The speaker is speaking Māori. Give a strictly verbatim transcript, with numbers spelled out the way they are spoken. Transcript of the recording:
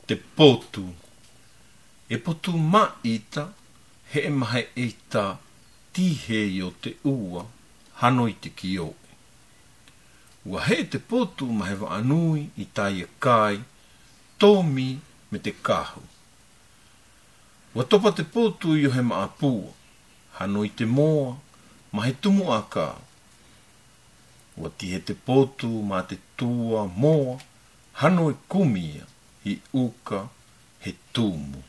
te potu. E potu ma ita, he e mahe e ta tihe o te ua, hanoi te kio. Ua he te potu mahe wa anui i tai e kai, tōmi me te kahu. Ua topa te potu i o he maa pua, hanoi te moa, mahe tumu a ka. Ua tihe te potu ma te tua moa, hanoi kumia i uka he tumu.